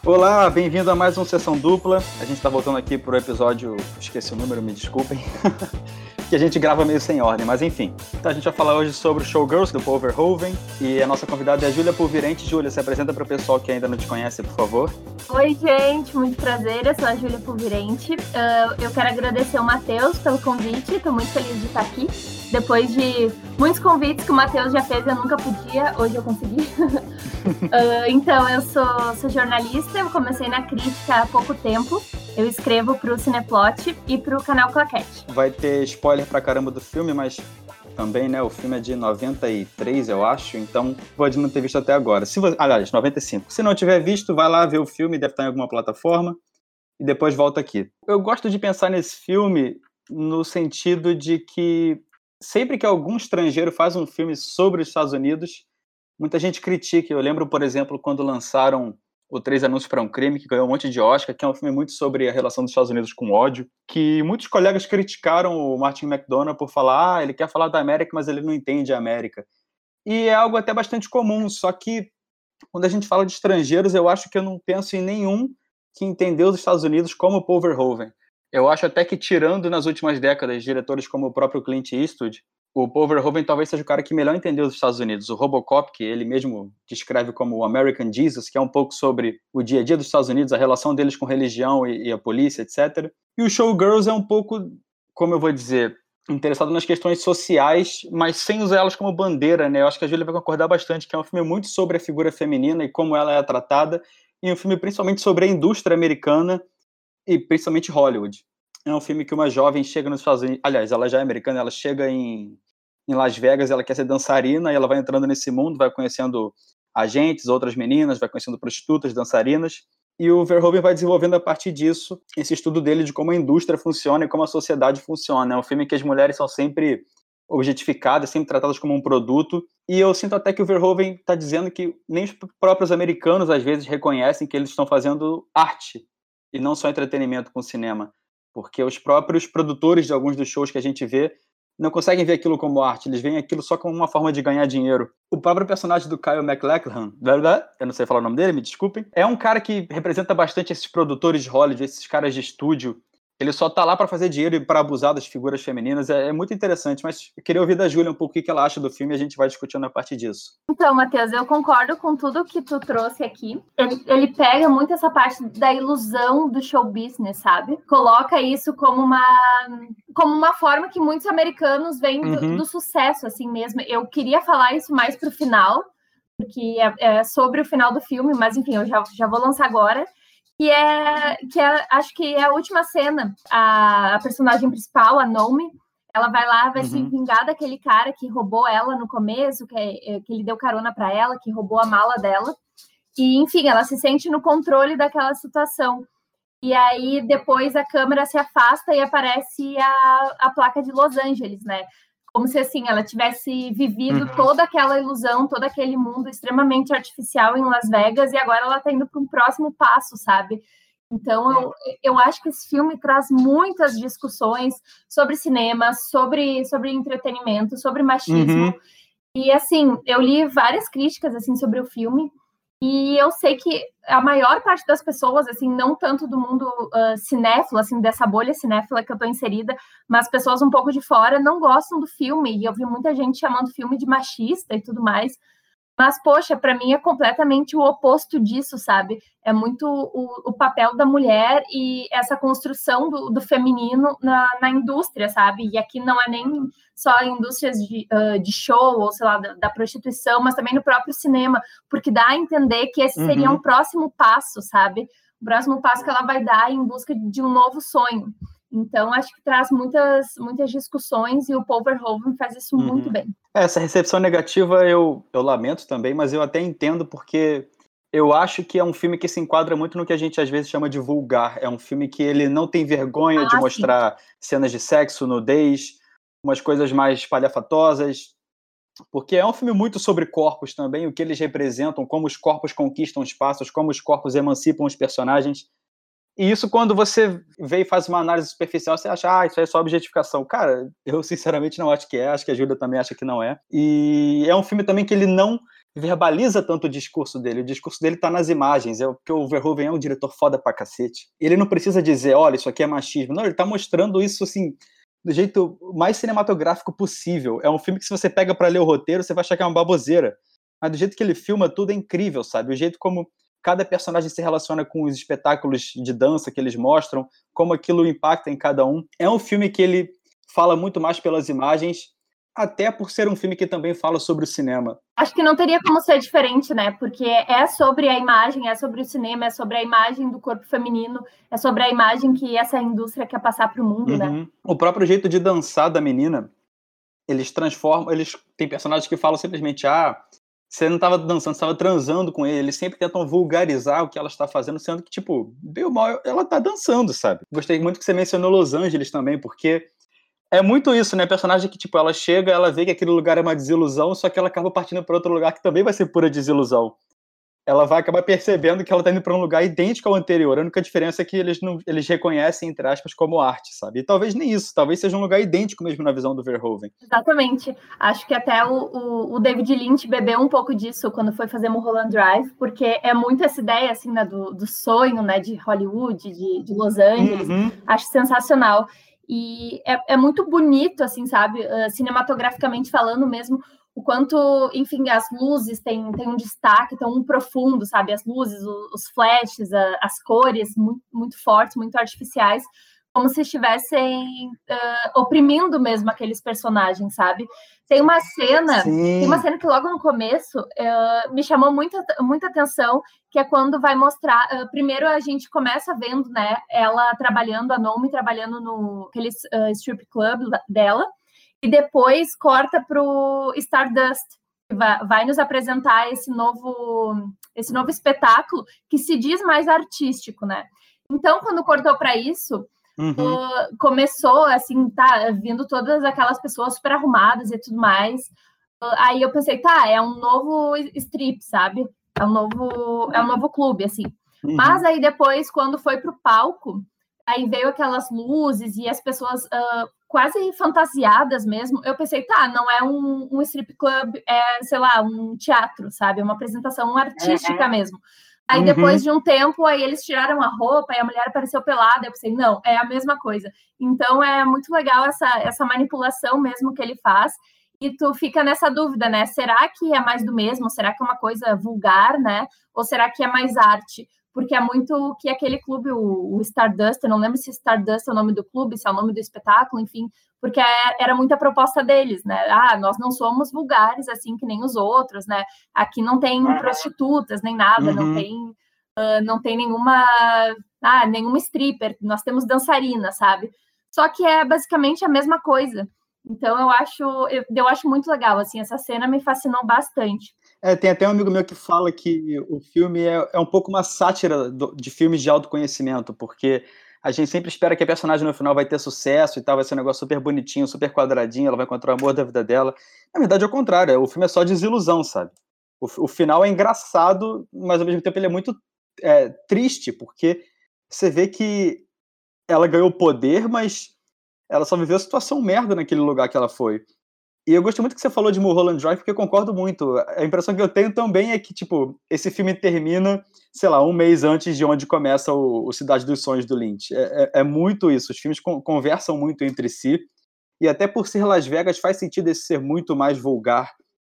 Olá, bem-vindo a mais uma Sessão Dupla. A gente tá voltando aqui pro episódio, esqueci o número, me desculpem, que a gente grava meio sem ordem, mas enfim. Então a gente vai falar hoje sobre o Showgirls, do Paul Verhoeven, e a nossa convidada é a Júlia Pulvirente. Júlia, se apresenta para o pessoal que ainda não te conhece, por favor. Oi, gente, muito prazer, eu sou a Júlia Pulvirente. Eu quero agradecer ao Matheus pelo convite, estou muito feliz de estar aqui. Depois de muitos convites que o Matheus já fez, eu nunca podia, hoje eu consegui. Então, eu sou jornalista, eu comecei na crítica há pouco tempo. Eu escrevo para o Cineplot e para o canal Claquete. Vai ter spoiler pra caramba do filme, mas também, né, o filme é de 93, eu acho, então pode não ter visto até agora. Aliás, 95. Se não tiver visto, vai lá ver o filme, deve estar em alguma plataforma, e depois volta aqui. Eu gosto de pensar nesse filme no sentido de que sempre que algum estrangeiro faz um filme sobre os Estados Unidos, muita gente critica. Eu lembro, por exemplo, quando lançaram o Três Anúncios para um Crime, que ganhou um monte de Oscar, que é um filme muito sobre a relação dos Estados Unidos com ódio, que muitos colegas criticaram o Martin McDonagh por falar, ele quer falar da América, mas ele não entende a América. E é algo até bastante comum, só que quando a gente fala de estrangeiros, eu acho que eu não penso em nenhum que entendeu os Estados Unidos como Paul Verhoeven. Eu acho até que, tirando nas últimas décadas diretores como o próprio Clint Eastwood, o Paul Verhoeven talvez seja o cara que melhor entendeu os Estados Unidos. O Robocop, que ele mesmo descreve como o American Jesus, que é um pouco sobre o dia a dia dos Estados Unidos, a relação deles com religião e a polícia, etc. E o Showgirls é um pouco, como eu vou dizer, interessado nas questões sociais, mas sem usar elas como bandeira, né? Eu acho que a Júlia vai concordar bastante, que é um filme muito sobre a figura feminina e como ela é tratada, e um filme principalmente sobre a indústria americana e principalmente Hollywood. É um filme que uma jovem chega nos Estados Unidos, aliás, ela já é americana, ela chega em Las Vegas, ela quer ser dançarina, e ela vai entrando nesse mundo, vai conhecendo agentes, outras meninas, vai conhecendo prostitutas, dançarinas, e o Verhoeven vai desenvolvendo a partir disso esse estudo dele de como a indústria funciona e como a sociedade funciona. É um filme que as mulheres são sempre objetificadas, sempre tratadas como um produto, e eu sinto até que o Verhoeven está dizendo que nem os próprios americanos às vezes reconhecem que eles estão fazendo arte, e não só entretenimento com cinema, porque os próprios produtores de alguns dos shows que a gente vê não conseguem ver aquilo como arte, eles veem aquilo só como uma forma de ganhar dinheiro. O próprio personagem do Kyle MacLachlan, eu não sei falar o nome dele, me desculpem, é um cara que representa bastante esses produtores de Hollywood, esses caras de estúdio. Ele só tá lá para fazer dinheiro e para abusar das figuras femininas. É muito interessante, mas eu queria ouvir da Júlia um pouco o que ela acha do filme e a gente vai discutindo a partir disso. Então, Matheus, eu concordo com tudo que tu trouxe aqui. Ele pega muito essa parte da ilusão do show business, sabe? Coloca isso como uma forma que muitos americanos veem do sucesso, assim mesmo. Eu queria falar isso mais pro final, porque é sobre o final do filme, mas enfim, eu já vou lançar agora. Acho que é a última cena. A personagem principal, a Naomi, ela vai lá, vai se vingar daquele cara que roubou ela no começo, que ele deu carona para ela, que roubou a mala dela. E, enfim, ela se sente no controle daquela situação. E aí, depois, a câmera se afasta e aparece a placa de Los Angeles, né? Como se, assim, ela tivesse vivido toda aquela ilusão, todo aquele mundo extremamente artificial em Las Vegas, e agora ela tá indo para um próximo passo, sabe? Então, eu acho que esse filme traz muitas discussões sobre cinema, sobre entretenimento, sobre machismo. E, assim, eu li várias críticas, assim, sobre o filme, e eu sei que a maior parte das pessoas, assim, não tanto do mundo cinéfilo, assim, dessa bolha cinéfila que eu tô inserida, mas pessoas um pouco de fora não gostam do filme, e eu vi muita gente chamando o filme de machista e tudo mais. Mas, poxa, para mim é completamente o oposto disso, sabe? É muito o papel da mulher e essa construção do feminino na indústria, sabe? E aqui não é nem só indústrias de show, ou sei lá, da prostituição, mas também no próprio cinema, porque dá a entender que esse seria um próximo passo, sabe? O próximo passo que ela vai dar em busca de um novo sonho. Então, acho que traz muitas discussões e o Paul Verhoeven faz isso muito bem. Essa recepção negativa eu lamento também, mas eu até entendo, porque eu acho que é um filme que se enquadra muito no que a gente às vezes chama de vulgar. É um filme que ele não tem vergonha de mostrar cenas de sexo, nudez, umas coisas mais palhafatosas, porque é um filme muito sobre corpos também, o que eles representam, como os corpos conquistam espaços, como os corpos emancipam os personagens. E isso, quando você vê e faz uma análise superficial, você acha, isso aí é só objetificação. Cara, eu sinceramente não acho que é, acho que a Júlia também acha que não é. E é um filme também que ele não verbaliza tanto o discurso dele. O discurso dele tá nas imagens, porque o Verhoeven é um diretor foda pra cacete. Ele não precisa dizer, olha, isso aqui é machismo. Não, ele tá mostrando isso, assim, do jeito mais cinematográfico possível. É um filme que, se você pega pra ler o roteiro, você vai achar que é uma baboseira. Mas do jeito que ele filma, tudo é incrível, sabe? O jeito como cada personagem se relaciona com os espetáculos de dança que eles mostram, como aquilo impacta em cada um. É um filme que ele fala muito mais pelas imagens, até por ser um filme que também fala sobre o cinema. Acho que não teria como ser diferente, né? Porque é sobre a imagem, é sobre o cinema, é sobre a imagem do corpo feminino, é sobre a imagem que essa indústria quer passar para o mundo, né? O próprio jeito de dançar da menina, eles transformam, tem personagens que falam simplesmente, você não estava dançando, você estava transando com ele. Eles sempre tentam vulgarizar o que ela está fazendo, sendo que, tipo, bem mal, ela está dançando, sabe? Gostei muito que você mencionou Los Angeles também, porque é muito isso, né? Personagem que, tipo, ela chega, ela vê que aquele lugar é uma desilusão, só que ela acaba partindo para outro lugar que também vai ser pura desilusão. Ela vai acabar percebendo que ela tá indo para um lugar idêntico ao anterior. A única diferença é que eles reconhecem, entre aspas, como arte, sabe? E talvez nem isso. Talvez seja um lugar idêntico mesmo na visão do Verhoeven. Exatamente. Acho que até o David Lynch bebeu um pouco disso quando foi fazer Mulholland Drive, porque é muito essa ideia, assim, né, do sonho, né, de Hollywood, de Los Angeles. Acho sensacional. E é muito bonito, assim, sabe? Cinematograficamente falando mesmo, o quanto, enfim, as luzes têm um destaque tão profundo, sabe? As luzes, os flashes, as cores muito, muito fortes, muito artificiais, como se estivessem oprimindo mesmo aqueles personagens, sabe? Tem uma cena que logo no começo me chamou muita atenção, que é quando vai mostrar. Primeiro a gente começa vendo, né, ela trabalhando, a Naomi trabalhando no aquele strip club dela, e depois corta para o Stardust, que vai nos apresentar esse novo espetáculo que se diz mais artístico, né? Então, quando cortou para isso, começou, assim, vindo todas aquelas pessoas super arrumadas e tudo mais. Aí eu pensei, é um novo strip, sabe? É um novo clube, assim. Mas aí depois, quando foi pro palco, aí veio aquelas luzes e as pessoas quase fantasiadas mesmo. Eu pensei, não é um strip club, é, sei lá, um teatro, sabe? Uma apresentação artística mesmo. Aí depois de um tempo, aí eles tiraram a roupa e a mulher apareceu pelada. Eu pensei, não, é a mesma coisa. Então é muito legal essa manipulação mesmo que ele faz. E tu fica nessa dúvida, né? Será que é mais do mesmo? Será que é uma coisa vulgar, né? Ou será que é mais arte? Porque é muito que aquele clube, o Stardust, eu não lembro se Stardust é o nome do clube, se é o nome do espetáculo, enfim, porque era muita proposta deles, né? Nós não somos vulgares assim que nem os outros, né? Aqui não tem prostitutas nem nada, não tem nenhuma stripper, nós temos dançarina, sabe? Só que é basicamente a mesma coisa. Então eu acho muito legal, assim, essa cena me fascinou bastante. Tem até um amigo meu que fala que o filme é um pouco uma sátira de filmes de autoconhecimento, porque a gente sempre espera que a personagem no final vai ter sucesso e tal, vai ser um negócio super bonitinho, super quadradinho, ela vai encontrar o amor da vida dela. Na verdade, é o contrário, o filme é só desilusão, sabe? O final é engraçado, mas ao mesmo tempo ele é muito triste, porque você vê que ela ganhou poder, mas ela só viveu a situação merda naquele lugar que ela foi. E eu gostei muito que você falou de Mulholland Drive, porque eu concordo muito. A impressão que eu tenho também é que, tipo, esse filme termina, sei lá, um mês antes de onde começa o Cidade dos Sonhos do Lynch. É muito isso. Os filmes conversam muito entre si. E até por ser Las Vegas, faz sentido esse ser muito mais vulgar.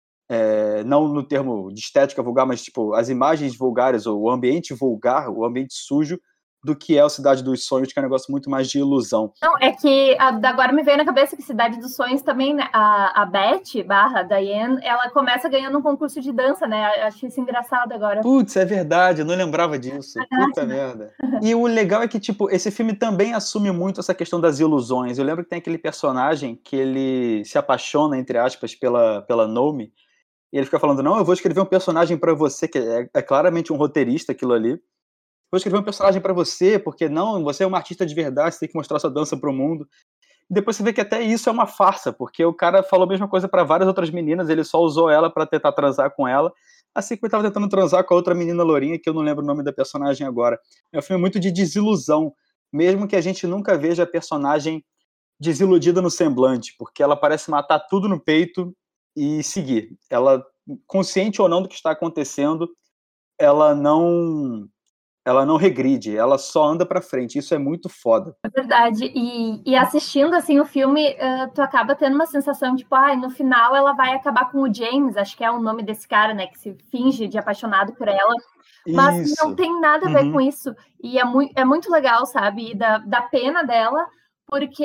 Não no termo de estética vulgar, mas, tipo, as imagens vulgares, ou o ambiente vulgar, o ambiente sujo, do que é o Cidade dos Sonhos, que é um negócio muito mais de ilusão. Não, é que agora me veio na cabeça que Cidade dos Sonhos também, né, a Beth, / Diane, ela começa ganhando um concurso de dança, né? Achei isso engraçado agora. Putz, é verdade, eu não lembrava disso. Puta merda. E o legal é que, tipo, esse filme também assume muito essa questão das ilusões. Eu lembro que tem aquele personagem que ele se apaixona, entre aspas, pela Naomi, e ele fica falando, não, eu vou escrever um personagem pra você, que é claramente um roteirista aquilo ali. Vou escrever um personagem pra você, porque não, você é uma artista de verdade, você tem que mostrar sua dança pro mundo. E depois você vê que até isso é uma farsa, porque o cara falou a mesma coisa pra várias outras meninas, ele só usou ela pra tentar transar com ela, assim como ele tava tentando transar com a outra menina lourinha, que eu não lembro o nome da personagem agora. É um filme muito de desilusão, mesmo que a gente nunca veja a personagem desiludida no semblante, porque ela parece matar tudo no peito e seguir. Ela consciente ou não do que está acontecendo, ela não regride, ela só anda pra frente. Isso é muito foda. É verdade. E assistindo, assim, o filme, tu acaba tendo uma sensação, tipo, no final ela vai acabar com o James, acho que é o nome desse cara, né, que se finge de apaixonado por ela. Mas não Isso. tem nada a ver com isso. E é muito legal, sabe? E da pena dela, porque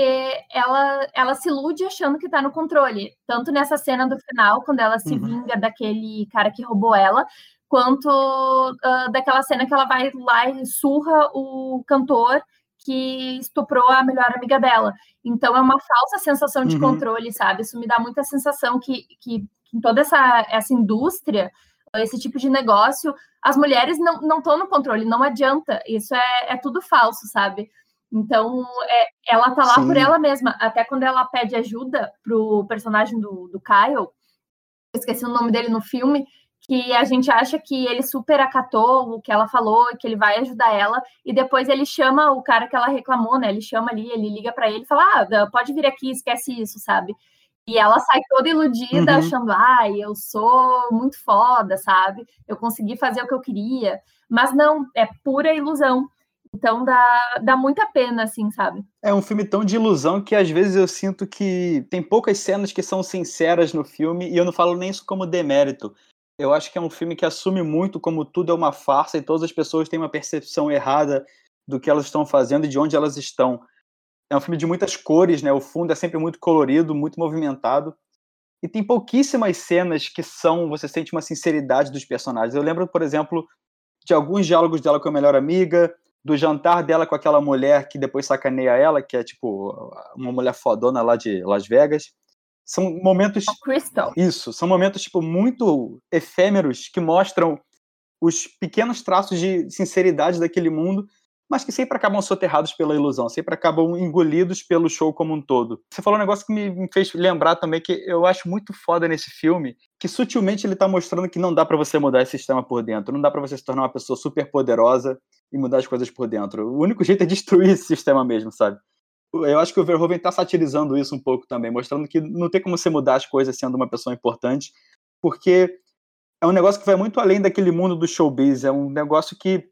ela se ilude achando que tá no controle. Tanto nessa cena do final, quando ela se vinga daquele cara que roubou ela, quanto daquela cena que ela vai lá e surra o cantor que estuprou a melhor amiga dela. Então é uma falsa sensação de controle, sabe? Isso me dá muita sensação que em toda essa indústria, esse tipo de negócio, as mulheres não estão no controle, não adianta. Isso é tudo falso, sabe? Então, ela tá lá por ela mesma. Até quando ela pede ajuda pro personagem do Kyle, eu esqueci o nome dele no filme, que a gente acha que ele super acatou o que ela falou, que ele vai ajudar ela, e depois ele chama o cara que ela reclamou, né? Ele chama ali, ele liga para ele e fala, pode vir aqui, esquece isso, sabe? E ela sai toda iludida, achando, eu sou muito foda, sabe? Eu consegui fazer o que eu queria. Mas não, é pura ilusão. Então dá muita pena, assim, sabe? É um filme tão de ilusão que às vezes eu sinto que tem poucas cenas que são sinceras no filme, e eu não falo nem isso como demérito. Eu acho que é um filme que assume muito como tudo é uma farsa e todas as pessoas têm uma percepção errada do que elas estão fazendo e de onde elas estão. É um filme de muitas cores, né? O fundo é sempre muito colorido, muito movimentado. E tem pouquíssimas cenas que você sente uma sinceridade dos personagens. Eu lembro, por exemplo, de alguns diálogos dela com a melhor amiga, do jantar dela com aquela mulher que depois sacaneia ela, que é tipo uma mulher fodona lá de Las Vegas. São momentos... Crystal. Isso, são momentos tipo, muito efêmeros que mostram os pequenos traços de sinceridade daquele mundo, mas que sempre acabam soterrados pela ilusão, sempre acabam engolidos pelo show como um todo. Você falou um negócio que me fez lembrar também que eu acho muito foda nesse filme, que sutilmente ele tá mostrando que não dá pra você mudar esse sistema por dentro, não dá pra você se tornar uma pessoa super poderosa e mudar as coisas por dentro. O único jeito é destruir esse sistema mesmo, sabe? Eu acho que o Verhoeven tá satirizando isso um pouco também, mostrando que não tem como você mudar as coisas sendo uma pessoa importante, porque é um negócio que vai muito além daquele mundo do showbiz, é um negócio que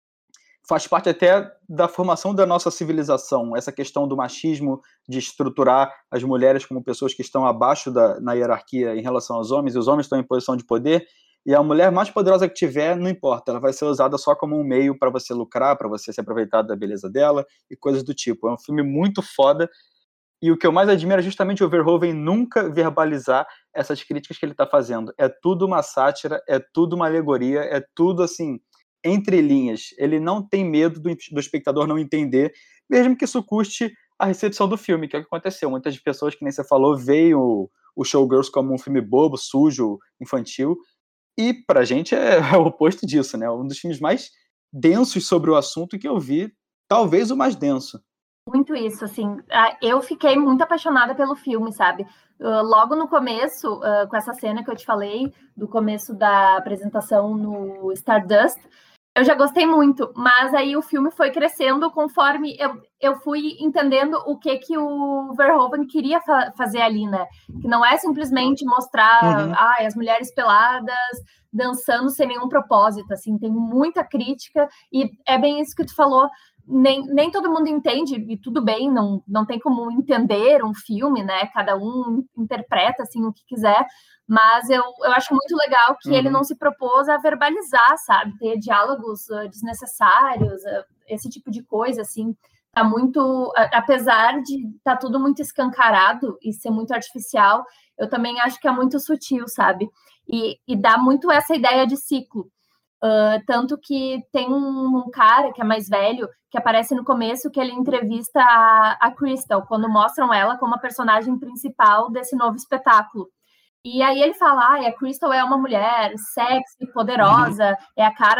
faz parte até da formação da nossa civilização, essa questão do machismo, de estruturar as mulheres como pessoas que estão abaixo na hierarquia em relação aos homens, e os homens estão em posição de poder, e a mulher mais poderosa que tiver, não importa, ela vai ser usada só como um meio para você lucrar, para você se aproveitar da beleza dela, e coisas do tipo. É um filme muito foda, e o que eu mais admiro é justamente o Verhoeven nunca verbalizar essas críticas que ele está fazendo. É tudo uma sátira, é tudo uma alegoria, é tudo, assim, entre linhas. Ele não tem medo do espectador não entender, mesmo que isso custe a recepção do filme, que é o que aconteceu. Muitas pessoas, que nem você falou, veem o Showgirls como um filme bobo, sujo, infantil, e pra gente é o oposto disso, né? Um dos filmes mais densos sobre o assunto que eu vi, talvez o mais denso. Muito isso, assim, eu fiquei muito apaixonada pelo filme, sabe? Logo no começo, com essa cena que eu te falei, do começo da apresentação no Stardust, eu já gostei muito, mas aí o filme foi crescendo conforme eu fui entendendo o que o Verhoeven queria fazer ali, né? Que não é simplesmente mostrar as mulheres peladas dançando sem nenhum propósito, assim, tem muita crítica, e é bem isso que tu falou, nem todo mundo entende, e tudo bem, não tem como entender um filme, né? Cada um interpreta assim o que quiser, mas eu acho muito legal que ele não se propôs a verbalizar, sabe? Ter diálogos desnecessários, esse tipo de coisa, assim. Tá muito, apesar de tá tudo muito escancarado e ser muito artificial, eu também acho que é muito sutil, sabe? E dá muito essa ideia de ciclo. Tanto que tem um cara que é mais velho, que aparece no começo, que ele entrevista a Crystal, quando mostram ela como a personagem principal desse novo espetáculo. E aí ele fala, a Crystal é uma mulher sexy, poderosa, é a cara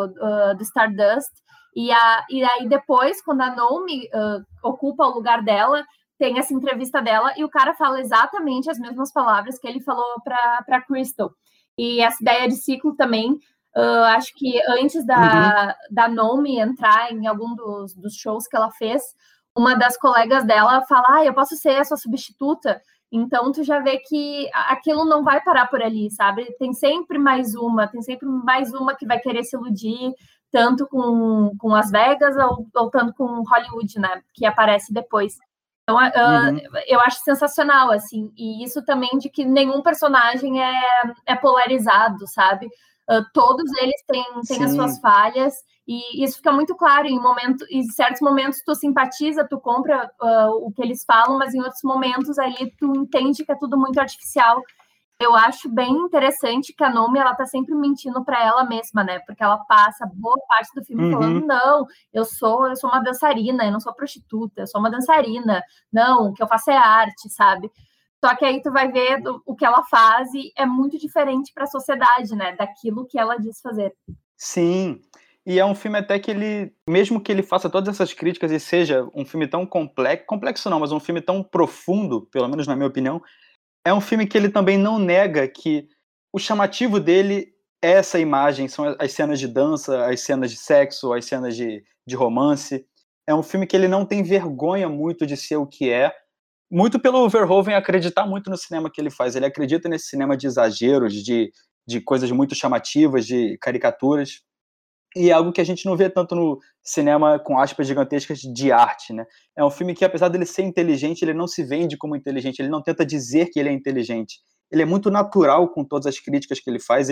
do Stardust. E aí depois, quando a Naomi ocupa o lugar dela, tem essa entrevista dela, e o cara fala exatamente as mesmas palavras que ele falou para Crystal. E essa ideia de ciclo também, acho que antes da Naomi entrar em algum dos shows que ela fez, uma das colegas dela fala, eu posso ser a sua substituta. Então, tu já vê que aquilo não vai parar por ali, sabe? Tem sempre mais uma que vai querer se iludir, tanto com Las Vegas ou tanto com Hollywood, né? Que aparece depois. Então, eu acho sensacional, assim. E isso também de que nenhum personagem é polarizado, sabe? Todos eles têm as suas falhas. E isso fica muito claro em certos momentos tu simpatiza, tu compra o que eles falam, mas em outros momentos ali tu entende que é tudo muito artificial. Eu acho bem interessante que a Nomi, ela tá sempre mentindo para ela mesma, né? Porque ela passa boa parte do filme falando, não, eu sou uma dançarina, eu não sou prostituta, eu sou uma dançarina. Não, o que eu faço é arte, sabe? Só que aí tu vai ver o que ela faz e é muito diferente para a sociedade, né? Daquilo que ela diz fazer. Sim, e é um filme até que ele, mesmo que ele faça todas essas críticas e seja um filme tão complexo não, mas um filme tão profundo, pelo menos na minha opinião, é um filme que ele também não nega que o chamativo dele é essa imagem, são as cenas de dança, as cenas de sexo, as cenas de romance. É um filme que ele não tem vergonha muito de ser o que é, muito pelo Verhoeven acreditar muito no cinema que ele faz. Ele acredita nesse cinema de exageros, de coisas muito chamativas, de caricaturas. E é algo que a gente não vê tanto no cinema, com aspas gigantescas, de arte, né? É um filme que, apesar dele ser inteligente, ele não se vende como inteligente, ele não tenta dizer que ele é inteligente. Ele é muito natural com todas as críticas que ele faz,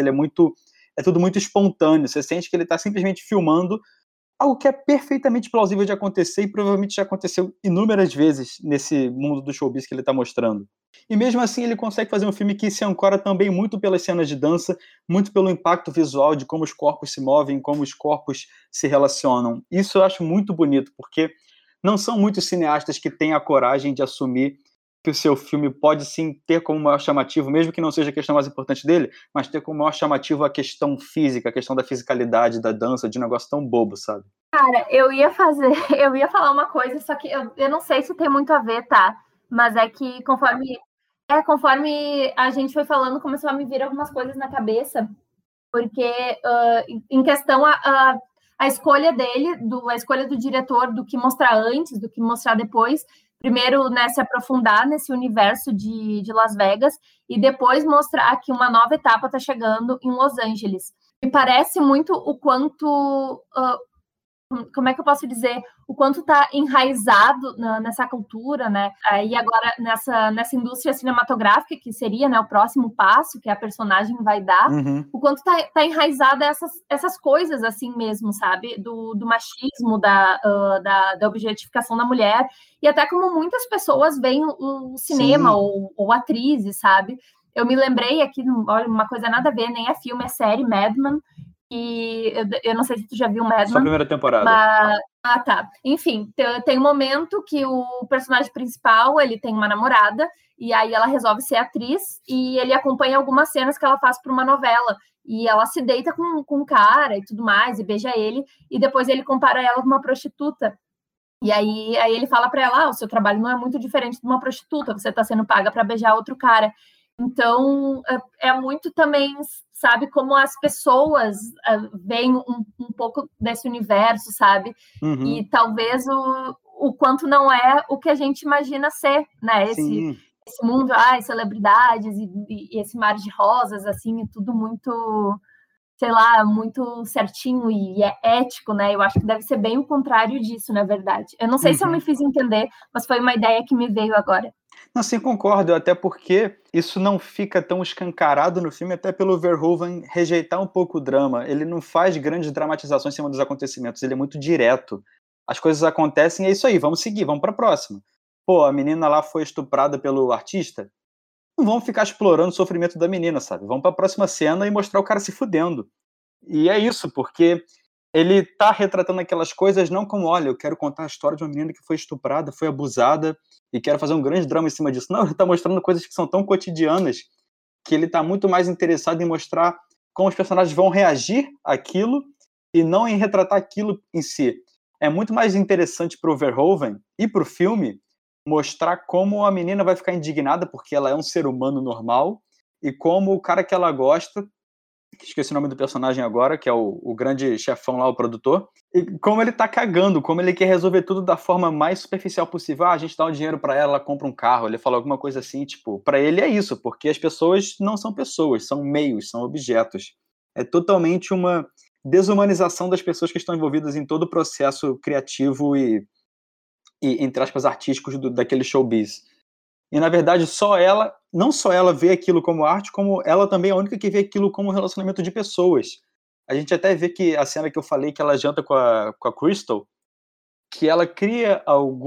é tudo muito espontâneo. Você sente que ele está simplesmente filmando algo que é perfeitamente plausível de acontecer e provavelmente já aconteceu inúmeras vezes nesse mundo do showbiz que ele está mostrando. E mesmo assim ele consegue fazer um filme que se ancora também muito pelas cenas de dança, muito pelo impacto visual de como os corpos se movem, como os corpos se relacionam. Isso eu acho muito bonito, porque não são muitos cineastas que têm a coragem de assumir que o seu filme pode sim ter como maior chamativo, mesmo que não seja a questão mais importante dele, mas ter como maior chamativo a questão física, a questão da fisicalidade, da dança, de um negócio tão bobo, sabe? Cara, eu ia falar uma coisa, só que eu não sei se tem muito a ver, tá? Mas é que conforme a gente foi falando, começou a me vir algumas coisas na cabeça, porque em questão a escolha dele, a escolha do diretor do que mostrar antes, do que mostrar depois, primeiro, né, se aprofundar nesse universo de Las Vegas e depois mostrar que uma nova etapa está chegando em Los Angeles. Me parece muito o quanto como é que eu posso dizer, o quanto está enraizado nessa cultura, né? E agora nessa indústria cinematográfica, que seria, né, o próximo passo que a personagem vai dar, o quanto está enraizada essas coisas assim mesmo, sabe? Do machismo, da objetificação da mulher, e até como muitas pessoas veem o cinema ou atrizes, sabe? Eu me lembrei aqui, olha, uma coisa nada a ver, nem é filme, é série, Mad Men, e eu não sei se tu já viu Mad Men. Só a primeira temporada. Mas... Ah, tá. Enfim, tem um momento que o personagem principal, ele tem uma namorada, e aí ela resolve ser atriz, e ele acompanha algumas cenas que ela faz para uma novela. E ela se deita com um cara e tudo mais, e beija ele, e depois ele compara ela com uma prostituta. E aí ele fala para ela, o seu trabalho não é muito diferente de uma prostituta, você está sendo paga para beijar outro cara. Então, é muito também, sabe, como as pessoas veem um pouco desse universo, sabe? E talvez o quanto não é o que a gente imagina ser, né? Esse mundo, celebridades e esse mar de rosas, assim, é tudo muito, sei lá, muito certinho e é ético, né? Eu acho que deve ser bem o contrário disso, na verdade. Eu não sei se eu me fiz entender, mas foi uma ideia que me veio agora. Não, sim, concordo, até porque isso não fica tão escancarado no filme, até pelo Verhoeven rejeitar um pouco o drama. Ele não faz grandes dramatizações em cima dos acontecimentos, ele é muito direto. As coisas acontecem e é isso aí, vamos seguir, vamos pra próxima. Pô, a menina lá foi estuprada pelo artista? Não vamos ficar explorando o sofrimento da menina, sabe? Vamos pra próxima cena e mostrar o cara se fudendo. E é isso, porque ele tá retratando aquelas coisas não como, olha, eu quero contar a história de uma menina que foi estuprada, foi abusada, e quero fazer um grande drama em cima disso. Não, ele tá mostrando coisas que são tão cotidianas que ele tá muito mais interessado em mostrar como os personagens vão reagir àquilo e não em retratar aquilo em si. É muito mais interessante pro Verhoeven e pro filme mostrar como a menina vai ficar indignada porque ela é um ser humano normal e como o cara que ela gosta esqueci o nome do personagem agora, que é o grande chefão lá, o produtor, e como ele tá cagando, como ele quer resolver tudo da forma mais superficial possível. A gente dá o dinheiro pra ela compra um carro. Ele fala alguma coisa assim, tipo, pra ele é isso, porque as pessoas não são pessoas, são meios, são objetos. É totalmente uma desumanização das pessoas que estão envolvidas em todo o processo criativo e entre aspas, artísticos daquele showbiz. E, na verdade, não só ela vê aquilo como arte, como ela também é a única que vê aquilo como um relacionamento de pessoas. A gente até vê que a cena que eu falei, que ela janta com a Crystal, que ela cria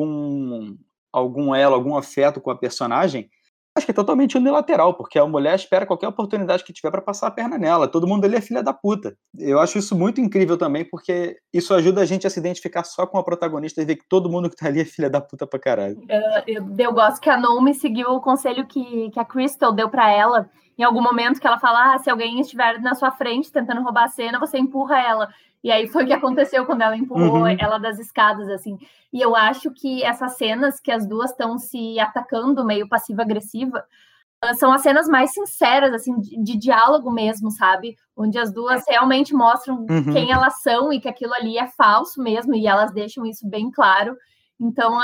algum elo, algum afeto com a personagem, acho que é totalmente unilateral, porque a mulher espera qualquer oportunidade que tiver para passar a perna nela. Todo mundo ali é filha da puta. Eu acho isso muito incrível também, porque isso ajuda a gente a se identificar só com a protagonista e ver que todo mundo que tá ali é filha da puta pra caralho. Eu gosto que a Naomi seguiu o conselho que a Crystal deu para ela. Em algum momento que ela fala, se alguém estiver na sua frente tentando roubar a cena, você empurra ela. E aí foi o que aconteceu quando ela empurrou ela das escadas, assim. E eu acho que essas cenas que as duas estão se atacando meio passiva-agressiva são as cenas mais sinceras, assim, de diálogo mesmo, sabe? Onde as duas realmente mostram quem elas são e que aquilo ali é falso mesmo, e elas deixam isso bem claro. Então,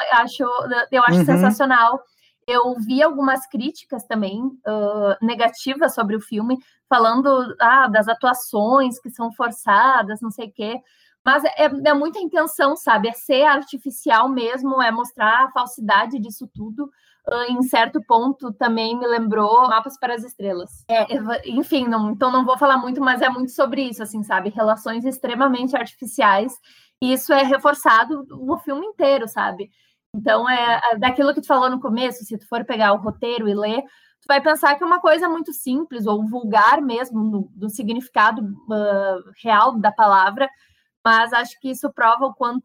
eu acho sensacional. Eu vi algumas críticas também negativas sobre o filme, falando das atuações que são forçadas, não sei o quê. Mas é muita intenção, sabe? É ser artificial mesmo, é mostrar a falsidade disso tudo. Em certo ponto, também me lembrou Mapas para as Estrelas. Enfim, então não vou falar muito, mas é muito sobre isso, assim, sabe? Relações extremamente artificiais. E isso é reforçado o filme inteiro, sabe? Então, daquilo que tu falou no começo, se tu for pegar o roteiro e ler, tu vai pensar que é uma coisa muito simples, ou vulgar mesmo, no significado real da palavra, mas acho que isso prova o quanto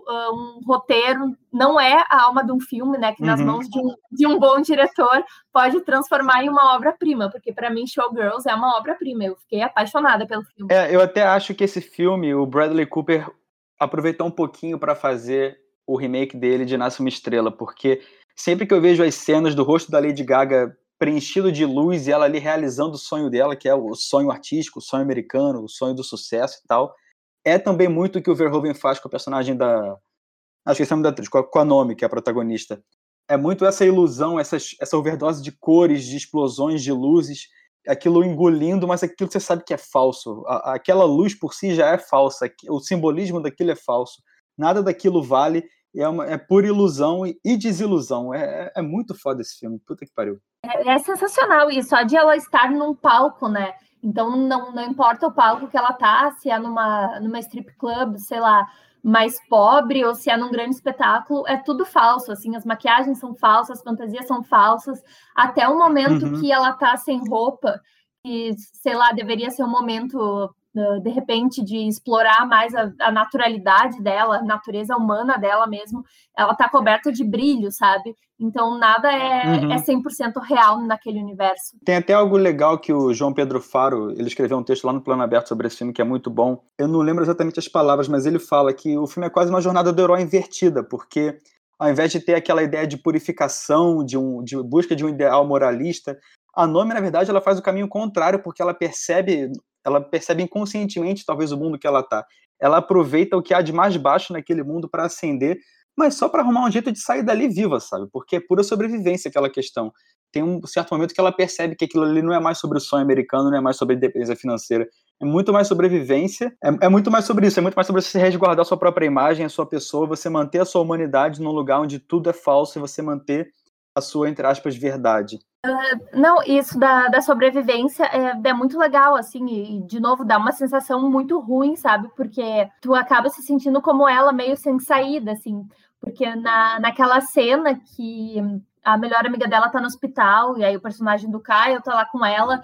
um roteiro não é a alma de um filme, né? Que nas mãos de um bom diretor pode transformar em uma obra-prima, porque para mim Showgirls é uma obra-prima. Eu fiquei apaixonada pelo filme. Eu até acho que esse filme, o Bradley Cooper aproveitou um pouquinho para fazer o remake dele de Nasce uma Estrela, porque sempre que eu vejo as cenas do rosto da Lady Gaga preenchido de luz e ela ali realizando o sonho dela, que é o sonho artístico, o sonho americano, o sonho do sucesso e tal, é também muito o que o Verhoeven faz com a personagem acho que esse é o nome da atriz, com a Naomi, que é a protagonista. É muito essa ilusão, essa overdose de cores, de explosões, de luzes, aquilo engolindo, mas aquilo você sabe que é falso. Aquela luz por si já é falsa, o simbolismo daquilo é falso. Nada daquilo vale, é pura ilusão e desilusão. É muito foda esse filme, puta que pariu. É sensacional, e só de ela estar num palco, né? Então não importa o palco que ela tá, se é numa strip club, sei lá, mais pobre, ou se é num grande espetáculo, é tudo falso, assim, as maquiagens são falsas, as fantasias são falsas, até o momento que ela tá sem roupa, que, sei lá, deveria ser um momento, de repente, de explorar mais a naturalidade dela, a natureza humana dela mesmo, ela tá coberta de brilho, sabe? Então, nada é 100% real naquele universo. Tem até algo legal que o João Pedro Faro, ele escreveu um texto lá no Plano Aberto sobre esse filme, que é muito bom. Eu não lembro exatamente as palavras, mas ele fala que o filme é quase uma jornada do herói invertida, porque ao invés de ter aquela ideia de purificação, de busca de um ideal moralista, a Naomi, na verdade, ela faz o caminho contrário, porque ela percebe inconscientemente, talvez, o mundo que ela tá. Ela aproveita o que há de mais baixo naquele mundo para ascender, mas só para arrumar um jeito de sair dali viva, sabe? Porque é pura sobrevivência aquela questão. Tem um certo momento que ela percebe que aquilo ali não é mais sobre o sonho americano, não é mais sobre a independência financeira, é muito mais sobrevivência, é muito mais sobre isso, é muito mais sobre você resguardar a sua própria imagem, a sua pessoa, você manter a sua humanidade num lugar onde tudo é falso e você manter a sua, entre aspas, verdade. Não, isso da sobrevivência é muito legal, assim, e de novo dá uma sensação muito ruim, sabe? Porque tu acaba se sentindo como ela, meio sem saída, assim, porque naquela cena que a melhor amiga dela tá no hospital, e aí o personagem do Kyle tá lá com ela,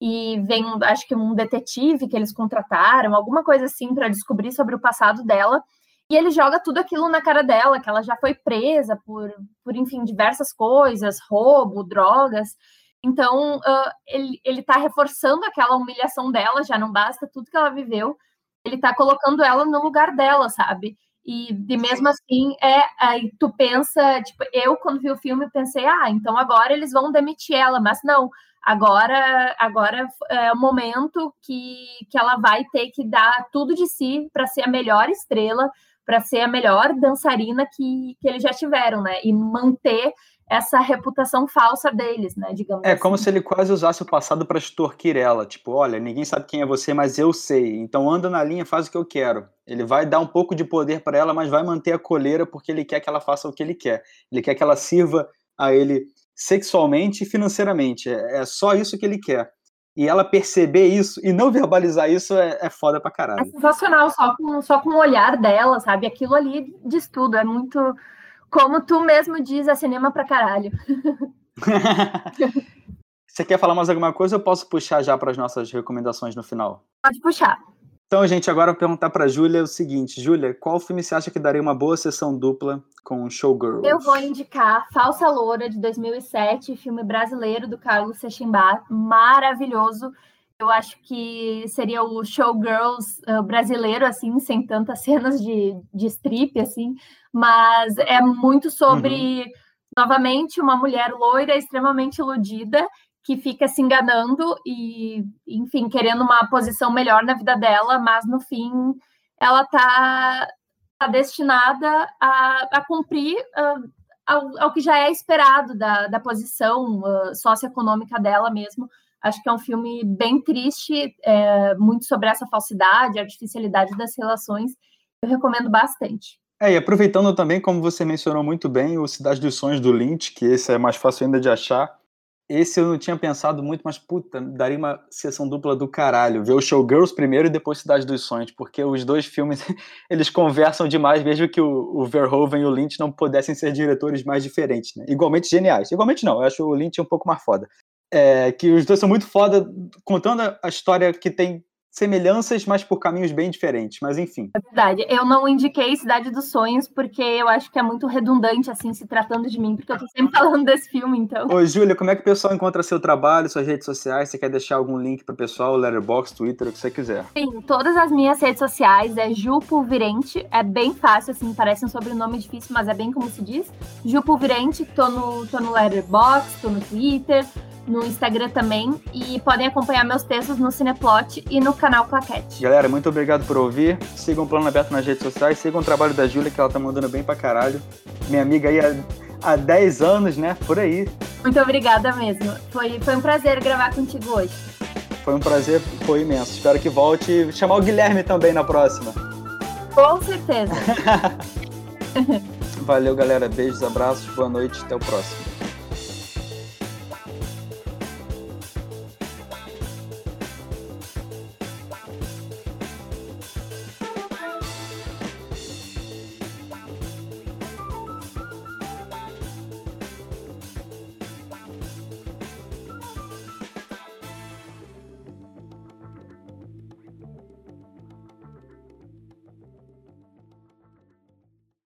e vem, acho que um detetive que eles contrataram, alguma coisa assim, para descobrir sobre o passado dela, e ele joga tudo aquilo na cara dela, que ela já foi presa por enfim, diversas coisas, roubo, drogas. Então, ele tá reforçando aquela humilhação dela, já não basta tudo que ela viveu, ele tá colocando ela no lugar dela, sabe? E mesmo assim, aí tu pensa, tipo, eu quando vi o filme pensei, então agora eles vão demitir ela, mas não, agora é o momento que ela vai ter que dar tudo de si para ser a melhor estrela, para ser a melhor dançarina que eles já tiveram, né? E manter essa reputação falsa deles, né? Digamos assim. É como se ele quase usasse o passado para extorquir ela. Tipo, olha, ninguém sabe quem é você, mas eu sei. Então anda na linha, faz o que eu quero. Ele vai dar um pouco de poder para ela, mas vai manter a coleira porque ele quer que ela faça o que ele quer. Ele quer que ela sirva a ele sexualmente e financeiramente. É só isso que ele quer. E ela perceber isso e não verbalizar isso é foda pra caralho. É sensacional, só com o olhar dela, sabe? Aquilo ali diz tudo. É muito... Como tu mesmo diz, é cinema pra caralho. Você quer falar mais alguma coisa ou eu posso puxar já para as nossas recomendações no final? Pode puxar. Então, gente, agora eu vou perguntar para a Júlia o seguinte. Júlia, qual filme você acha que daria uma boa sessão dupla com Showgirls? Eu vou indicar Falsa Loura, de 2007, filme brasileiro do Carlos Seixembar, maravilhoso. Eu acho que seria o Showgirls brasileiro, assim, sem tantas cenas de strip, assim, mas é muito sobre, novamente, uma mulher loira extremamente iludida que fica se enganando e, enfim, querendo uma posição melhor na vida dela, mas, no fim, ela tá destinada a cumprir ao que já é esperado da posição socioeconômica dela mesmo. Acho que é um filme bem triste, muito sobre essa falsidade, artificialidade das relações. Eu recomendo bastante. E aproveitando também, como você mencionou muito bem, o Cidade dos Sonhos do Lynch, que esse é mais fácil ainda de achar. Esse eu não tinha pensado muito, mas puta, daria uma sessão dupla do caralho. Ver o Showgirls primeiro e depois Cidade dos Sonhos, porque os dois filmes, eles conversam demais, mesmo que o Verhoeven e o Lynch não pudessem ser diretores mais diferentes, né? Igualmente geniais. Igualmente não, eu acho o Lynch um pouco mais foda. Que os dois são muito foda, contando a história que tem semelhanças, mas por caminhos bem diferentes, mas enfim. É verdade, eu não indiquei Cidade dos Sonhos porque eu acho que é muito redundante, assim, se tratando de mim, porque eu tô sempre falando desse filme, então. Ô, Júlia, como é que o pessoal encontra seu trabalho, suas redes sociais? Você quer deixar algum link pro pessoal, Letterboxd, Twitter, o que você quiser? Sim, todas as minhas redes sociais é Ju Pulvirente, é bem fácil, assim, parece um sobrenome difícil, mas é bem como se diz. Ju Pulvirente, tô no Letterboxd, tô no Twitter, no Instagram também, e podem acompanhar meus textos no Cineplot e no canal Claquete. Galera, muito obrigado por ouvir. Sigam o Plano Aberto nas redes sociais, sigam o trabalho da Júlia, que ela tá mandando bem pra caralho. Minha amiga aí há 10 anos, né? Por aí. Muito obrigada mesmo. Foi um prazer gravar contigo hoje. Foi um prazer, foi imenso. Espero que volte e chamar o Guilherme também na próxima. Com certeza. Valeu, galera. Beijos, abraços, boa noite, até o próximo.